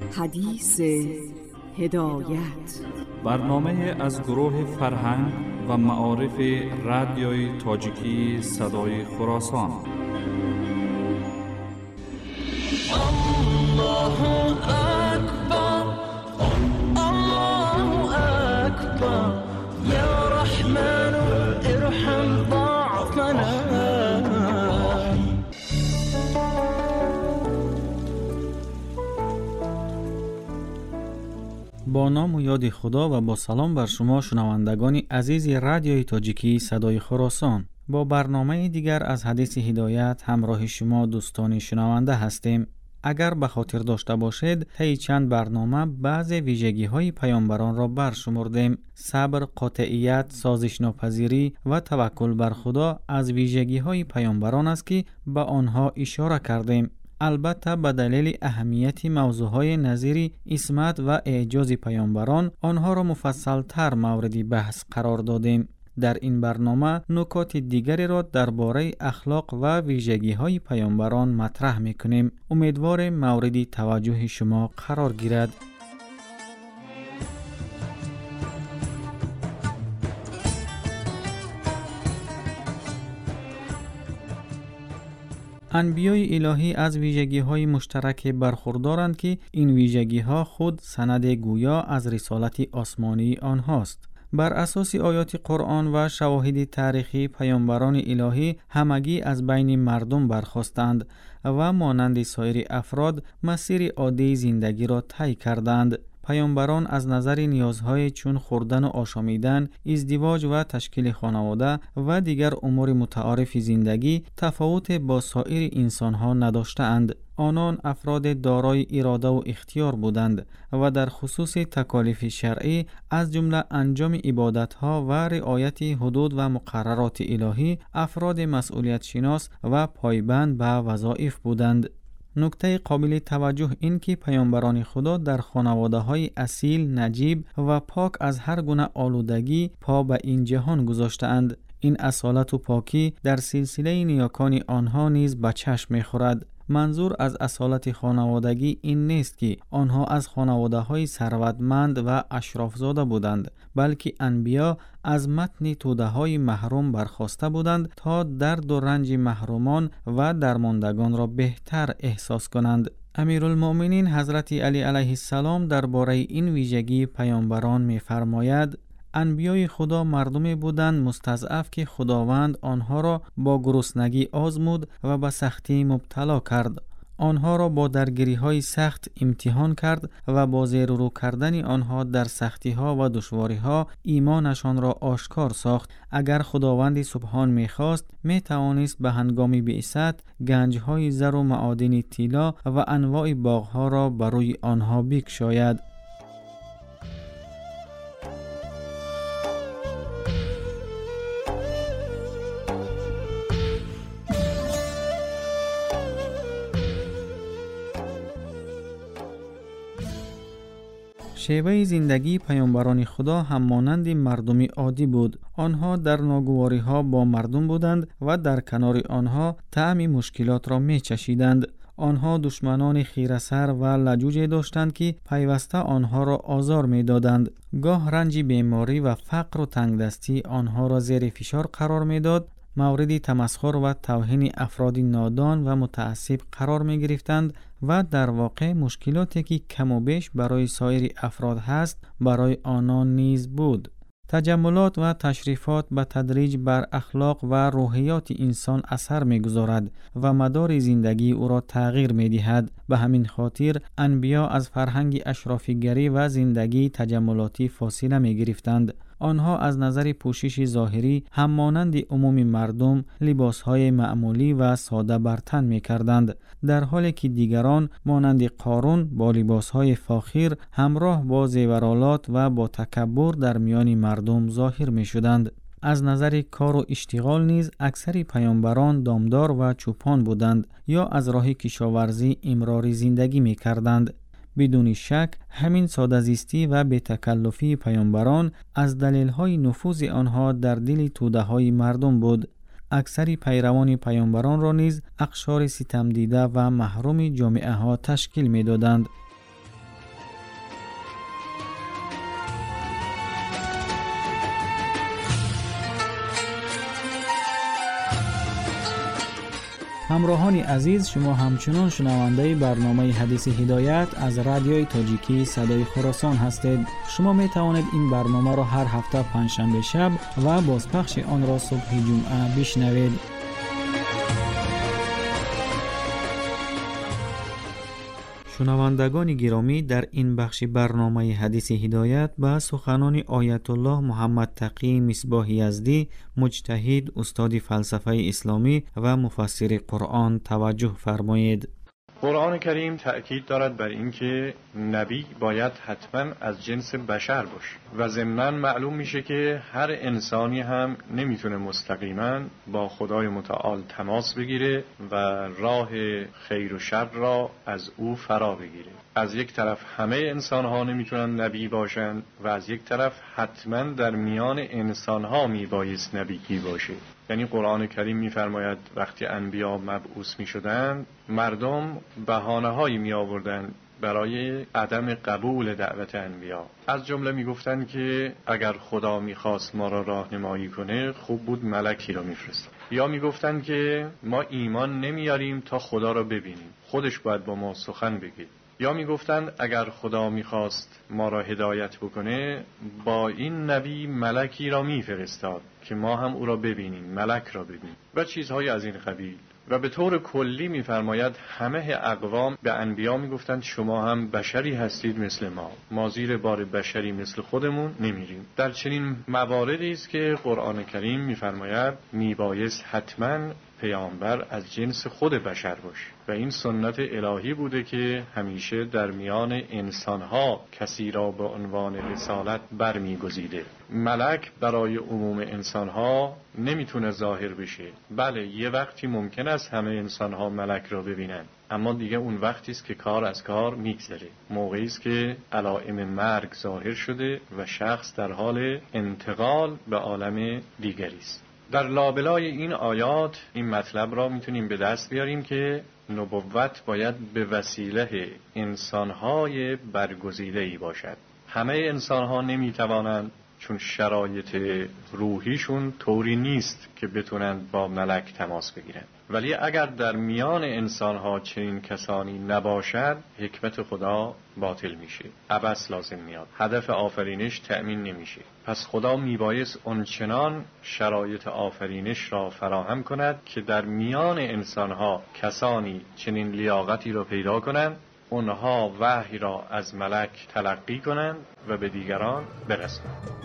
حدیث هدایت، برنامه از گروه فرهنگ و معارف رادیوی تاجیکی صدای خراسان. الله اکبر، الله اکبر، یا رحمن ارحم ضعفنا. با نام و یاد خدا و با سلام بر شما شنوندگان عزیز رادیوی تاجیکی صدای خراسان. با برنامه دیگر از حدیث هدایت همراه شما دوستان شنونده هستیم. اگر به خاطر داشته باشید طی چند برنامه بعض ویژگی‌های پیامبران را برشمردیم. صبر، قاطعیت، سازش‌ناپذیری و توکل بر خدا از ویژگی‌های پیامبران است که به آنها اشاره کردیم. البته به دلیل اهمیت موضوعهای نظیر عصمت و اعجاز پیامبران آنها را مفصل‌تر مورد بحث قرار دادیم. در این برنامه نکات دیگری را درباره اخلاق و ویژگی‌های پیامبران مطرح می‌کنیم. امیدواریم مورد توجه شما قرار گیرد. انبیای الهی از ویژگی‌های مشترک برخوردارند که این ویژگی‌ها خود سند گویا از رسالت آسمانی آنهاست. بر اساس آیات قرآن و شواهد تاریخی پیامبران الهی همگی از بین مردم برخاستند و مانند سایر افراد مسیر عادی زندگی را طی کردند. پیامبران از نظر نیازهای چون خوردن و آشامیدن، ازدواج و تشکیل خانواده و دیگر امور متعارف زندگی تفاوت با سایر انسانها نداشتند. آنان افراد دارای اراده و اختیار بودند و در خصوص تکالیف شرعی از جمله انجام عبادتها و رعایت حدود و مقررات الهی افراد مسئولیت شناس و پایبند به وظایف بودند. نکته قابل توجه این که پیامبران خدا در خانواده‌های اصیل، نجیب و پاک از هر گونه آلودگی پا به این جهان گذاشتند. این اصالت و پاکی در سلسله نیاکان آنها نیز به چشم می‌خورد. منظور از اصالت خانوادگی این نیست که آنها از خانواده‌های ثروتمند و اشرافزاده بودند، بلکه انبیا از متن توده‌های محروم برخاسته بودند تا درد و رنج محرومان و درماندگان را بهتر احساس کنند. امیرالمؤمنین حضرت علی علیه السلام درباره این ویژگی پیامبران می‌فرماید: انبیای خدا مردمی بودند مستضعف که خداوند آنها را با گرسنگی آزمود و به سختی مبتلا کرد. آنها را با درگیری‌های سخت امتحان کرد و با زیر و رو کردن آنها در سختی‌ها و دشواری‌ها ایمانشان را آشکار ساخت. اگر خداوند سبحان می‌خواست می‌توانست به هنگام بعثت گنج‌های زر و معادن طلا و انواع باغ‌ها را بر روی آنها بگشاید. شیوه زندگی پیامبران خدا هم مانند مردمی عادی بود. آنها در ناگواری‌ها با مردم بودند و در کنار آنها طعم مشکلات را می‌چشیدند. آنها دشمنان خیره‌سر و لجوج داشتند که پیوسته آنها را آزار می‌دادند. گاه رنج بیماری و فقر و تنگدستی آنها را زیر فشار قرار می‌داد. مورد تمسخر و توهین افراد نادان و متعصب قرار می گرفتند و در واقع مشکلاتی که کم و بیش برای سایر افراد هست برای آنان نیز بود. تجملات و تشریفات به تدریج بر اخلاق و روحیات انسان اثر می گذارد و مدار زندگی او را تغییر می دهد. به همین خاطر انبیا از فرهنگ اشرافیگری و زندگی تجملاتی فاصله می گرفتند. آنها از نظر پوشش ظاهری هم مانند عموم مردم لباسهای معمولی و ساده بر تن می کردند، در حالی که دیگران مانند قارون با لباسهای فاخر همراه با زیورالات و با تکبر در میان مردم ظاهر می شدند. از نظر کار و اشتغال نیز اکثر پیامبران دامدار و چوپان بودند یا از راه کشاورزی امرار زندگی می کردند. بدون شک همین ساده‌زیستی و بی‌تکلفی پیامبران از دلایل نفوذ آنها در دل توده‌های مردم بود. اکثر پیروان پیامبران را نیز اقشار ستم دیده و محروم جامعه ها تشکیل می دادند. همراهان عزیز، شما همچنان شنونده برنامه حدیث هدایت از رادیوی تاجیکی صدای خراسان هستید. شما می توانید این برنامه را هر هفته پنجشنبه شب و بازپخش آن را صبح جمعه بشنوید. شنوندگان گرامی، در این بخش برنامه حدیث هدایت به سخنان آیت الله محمد تقی مصباح یزدی، مجتهد، استاد فلسفه اسلامی و مفسر قرآن توجه فرمایید. قرآن کریم تأکید دارد بر اینکه نبی باید حتما از جنس بشر باشه و ضمناً معلوم میشه که هر انسانی هم نمیتونه مستقیما با خدای متعال تماس بگیره و راه خیر و شر را از او فرا بگیره. از یک طرف همه انسانها نمیتونن نبی باشن و از یک طرف حتما در میان انسانها میبایست نبی باشه. یعنی قرآن کریم میفرماید وقتی انبیا مبعوث میشدن، مردم بهانه‌هایی میآوردن برای عدم قبول دعوت انبیا. از جمله میگفتن که اگر خدا میخواست ما را راهنمایی کنه، خوب بود ملکی را میفرستاد. یا میگفتن که ما ایمان نمیاریم تا خدا را ببینیم، خودش باید با ما سخن بگه. یا میگفتند اگر خدا میخواست ما را هدایت بکنه، با این نبی ملکی را میفرستاد که ما هم او را ببینیم، ملک را ببینیم و چیزهای از این قبیل. و به طور کلی میفرماید همه اقوام به انبیا میگفتند شما هم بشری هستید مثل ما زیر بار بشری مثل خودمون نمیریم. در چنین مواردی است که قرآن کریم میفرماید میبایست حتما پیامبر از جنس خود بشر باشه و این سنت الهی بوده که همیشه در میان انسانها کسی را به عنوان رسالت برمیگزیده. ملک برای عموم انسانها نمیتونه ظاهر بشه. بله، یه وقتی ممکن است همه انسانها ملک را ببینن، اما دیگه اون وقتی است که کار از کار میگذره، موقعی است که علائم مرگ ظاهر شده و شخص در حال انتقال به عالم دیگری است. در لابلای این آیات این مطلب را میتونیم به دست بیاریم که نبوت باید به وسیله انسانهای برگزیده‌ای باشد. همه انسانها نمیتوانند، چون شرایط روحیشون طوری نیست که بتونن با ملک تماس بگیرن. ولی اگر در میان انسانها چنین کسانی نباشد، حکمت خدا باطل میشه، عبث لازم میاد، هدف آفرینش تأمین نمیشه. پس خدا میبایست اونچنان شرایط آفرینش را فراهم کند که در میان انسانها کسانی چنین لیاقتی را پیدا کنند، اونها وحی را از ملک تلقی کنند و به دیگران برسانند.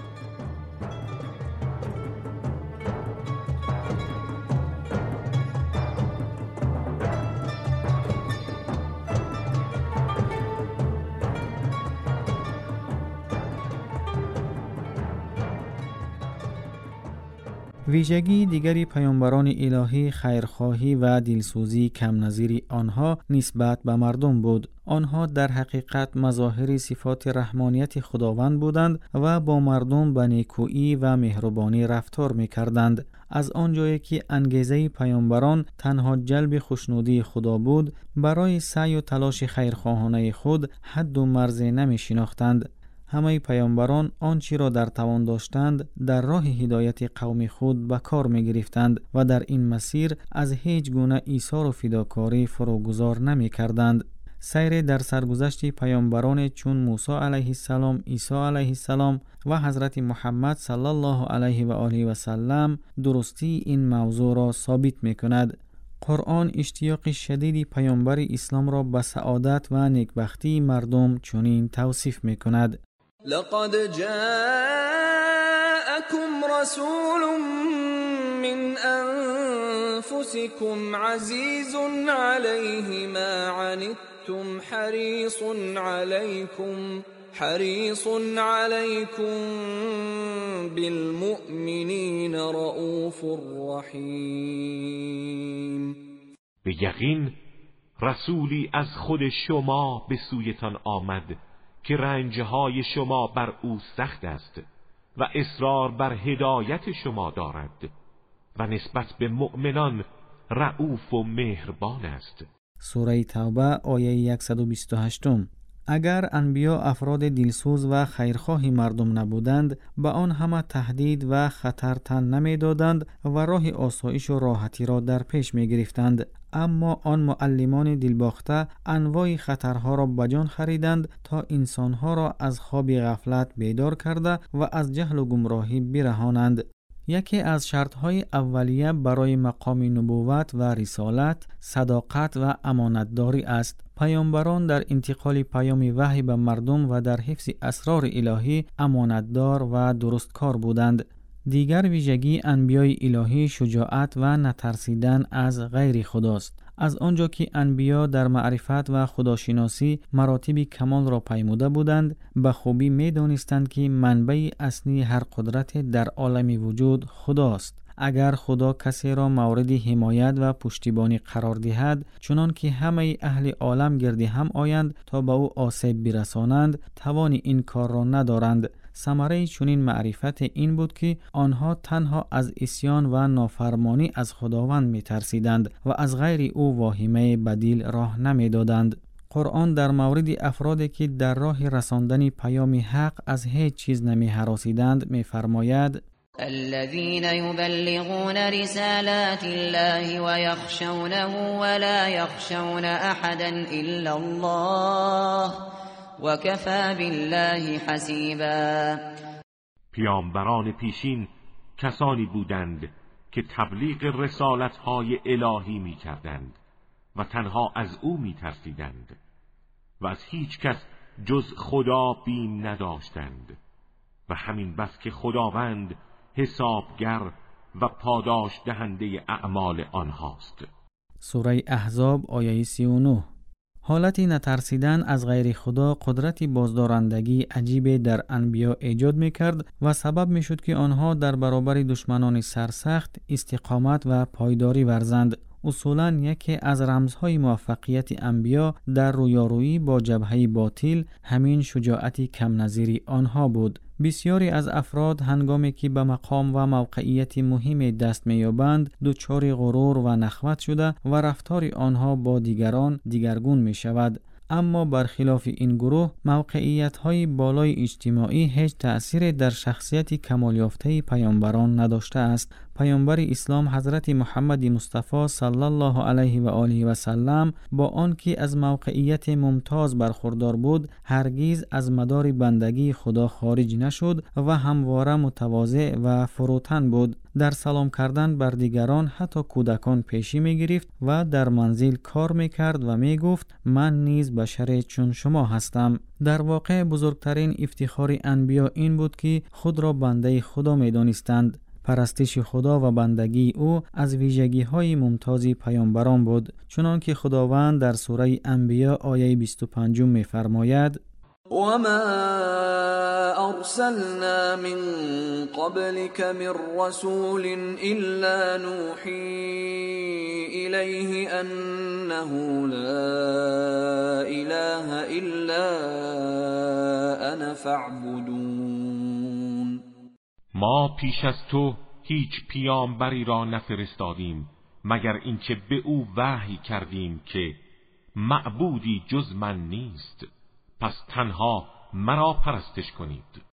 ویژگی دیگری پیامبران الهی خیرخواهی و دلسوزی کم نظیر آنها نسبت به مردم بود. آنها در حقیقت مظاهر صفات رحمانیت خداوند بودند و با مردم به نیکویی و مهربانی رفتار می‌کردند. از آنجایی که انگیزه پیامبران تنها جلب خوشنودی خدا بود، برای سعی و تلاش خیرخواهانه خود حد و مرز نمی‌شناختند. همه پیامبران آنچه را در توان داشتند در راه هدایت قوم خود به کار می گرفتند و در این مسیر از هیچ گونه ایثار و فداکاری فروگذار نمی کردند. سیر در سرگذشت پیامبران چون موسی علیه السلام، عیسی علیه السلام و حضرت محمد صلی الله علیه و آله و سلم درستی این موضوع را ثابت می کند. قرآن اشتیاق شدید پیامبر اسلام را به سعادت و نیکبختی مردم چنین توصیف می کند: لقد جاءكم رسول من أنفسكم عزيز عليه ما عنتم حريص عليكم بالمؤمنين رؤوف رحيم. به یقین رسولی از خود شما به سویتان آمد که رنجهای شما بر او سخت است و اصرار بر هدایت شما دارد و نسبت به مؤمنان رؤوف و مهربان است. سوره توبه آیه 128. اگر انبیا افراد دلسوز و خیرخواه مردم نبودند، به آن همه تهدید و خطر تن نمی‌دادند و راه آسایش و راحتی را در پیش می‌گرفتند. اما آن معلمان دلباخته انواع خطرها را به جان خریدند تا انسانها را از خواب غفلت بیدار کرده و از جهل و گمراهی برهانند. یکی از شرطهای اولیه برای مقام نبوت و رسالت صداقت و امانتداری است. پیامبران در انتقال پیام وحی به مردم و در حفظ اسرار الهی امانتدار و درستکار بودند. دیگر ویژگی انبیای الهی شجاعت و نترسیدن از غیر خداست. از آنجا که انبیا در معرفت و خداشناسی مراتب کمال را پیموده بودند، به خوبی می دانستند که منبع اصلی هر قدرت در عالم وجود خداست. اگر خدا کسی را مورد حمایت و پشتیبانی قرار دهد، چنان که همه اهل عالم گرد هم آیند تا به او آسیب برسانند، توان این کار را ندارند. ثمره چنین معرفت این بود که آنها تنها از عصیان و نافرمانی از خداوند می ترسیدند و از غیر او واهمه بدیل راه نمی دادند. قرآن در مورد افرادی که در راه رساندن پیام حق از هیچ چیز نمی هراسیدند می فرماید: الذين يبلغون رسالات الله ويخشونه ولا يخشون احدا الا الله وكفى بالله حسیبا. پیامبران پیشین کسانی بودند که تبلیغ رسالت‌های الهی می‌کردند و تنها از او می‌ترسیدند و از هیچ کس جز خدا بیم نداشتند و همین بس که خداوند حسابگر و پاداش دهنده اعمال آنهاست. سوره احزاب آیه 39. حالتی نترسیدن از غیر خدا قدرت بازدارندگی عجیب در انبیا ایجاد می‌کرد و سبب می‌شد که آنها در برابر دشمنان سرسخت استقامت و پایداری ورزند. اصولاً یکی از رمزهای موفقیت انبیا در رویارویی با جبهه باطل همین شجاعت کم نظیری آنها بود. بسیاری از افراد هنگامی که به مقام و موقعیت مهم دست می‌یابند دچار غرور و نخوت شده و رفتار آنها با دیگران دیگرگون می‌شود. اما برخلاف این گروه موقعیت‌های بالای اجتماعی هیچ تأثیر در شخصیت کمال یافته پیامبران نداشته است. پیامبر اسلام حضرت محمد مصطفی صلی الله علیه و آله و سلم با آنکه از موقعیت ممتاز برخوردار بود، هرگز از مدار بندگی خدا خارج نشد و همواره متواضع و فروتن بود. در سلام کردن بر دیگران حتی کودکان پیشی می گرفت و در منزل کار می کرد و می گفت من نیز بشر چون شما هستم. در واقع بزرگترین افتخار انبیا این بود که خود را بنده خدا می دانستند. پرستش خدا و بندگی او از ویژگی‌های ممتاز پیامبران بود، چنان که خداوند در سوره انبیا آیه 25 می‌فرماید: وما ارسلنا من قبلك من رسول الا نوحي اليه انه لا اله الا انا فاعبدون. ما پیش از تو هیچ پیامبری را نفرستادیم مگر اینکه به او وحی کردیم که معبودی جز من نیست، پس تنها مرا پرستش کنید.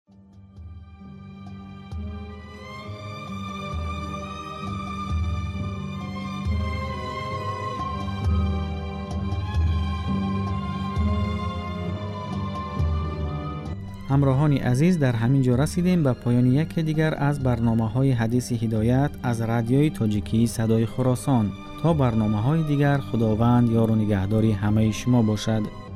همراهان عزیز، در همین جا رسیدیم به پایان یکی دیگر از برنامه‌های حدیث هدایت از رادیوی تاجیکی صدای خراسان. تا برنامه‌های دیگر، خداوند یار و نگهداری همه شما باشد.